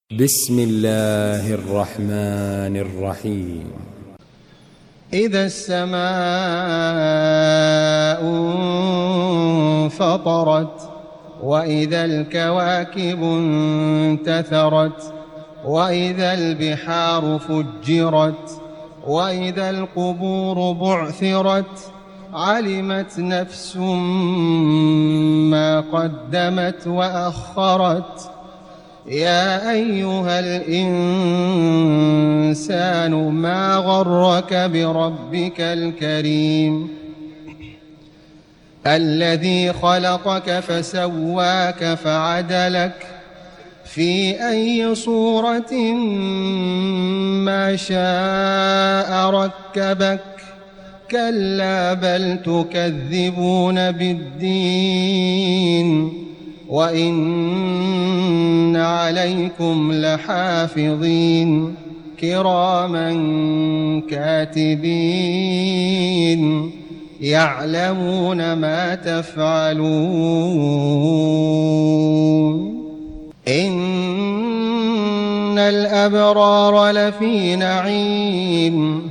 بسم الله الرحمن الرحيم. إذا السماء انفطرت وإذا الكواكب انتثرت وإذا البحار فجرت وإذا القبور بعثرت علمت نفس ما قدمت وأخرت. يا أيها الإنسان ما غرك بربك الكريم الذي خلقك فسواك فعدلك في أي صورة ما شاء ركبك. كلا بل تكذبون بالدين وإن عليكم لحافظين كراما كاتبين يعلمون ما تفعلون. إن الأبرار لفي نعيم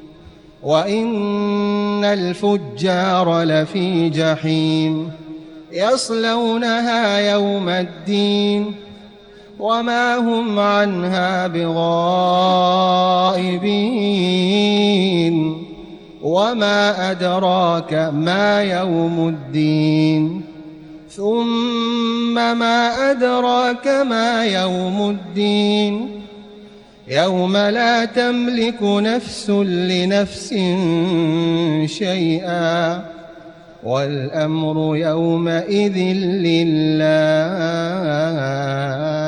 وإن الفجار لفي جحيم يصلونها يوم الدين وما هم عنها بغائبين. وما أدراك ما يوم الدين ثم ما أدراك ما يوم الدين يوم لا تملك نفس لنفس شيئا والأمر يومئذ لله.